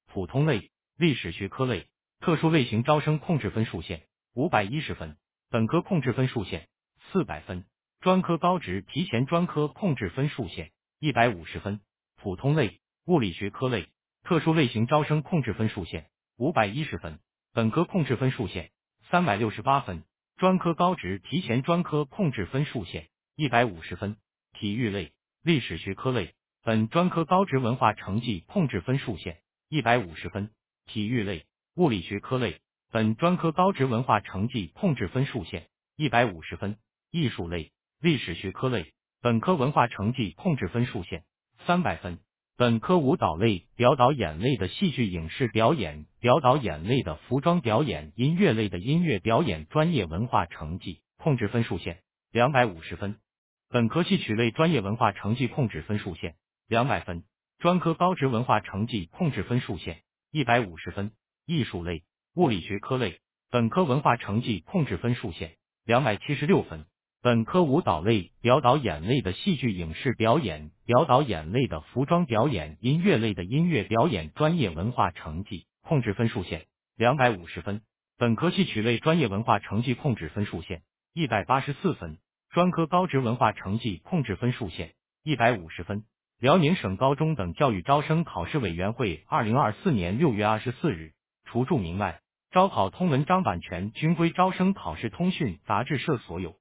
普通类、历史学科类、特殊类型招生控制分数线510分，本科控制分数线400分，专科高职提前专科控制分数线150分，普通类、物理学科类、特殊类型招生控制分数线510分，本科控制分数线368分，专科高职提前专科控制分数线150分，体育类、历史学科类、本专科高职文化成绩控制分数线150分，体育类、物理学科类、本专科高职文化成绩控制分数线150分，艺术类、历史学科类、本科文化成绩控制分数线300分，本科舞蹈类、表导演类的戏剧影视表演、表导演类的服装表演、音乐类的音乐表演专业文化成绩控制分数线250分，本科戏曲类专业文化成绩控制分数线200分，专科高职文化成绩控制分数线150分，艺术类、物理学科类、本科文化成绩控制分数线276分，本科舞蹈类、表导演类的戏剧影视表演、表导演类的服装表演、音乐类的音乐表演专业文化成绩控制分数线250分，本科戏曲类专业文化成绩控制分数线184分，专科高职文化成绩控制分数线150分。辽宁省高中等教育招生考试委员会2024年6月24日除注明外，招考通文章版权均归招生考试通讯杂志社所有。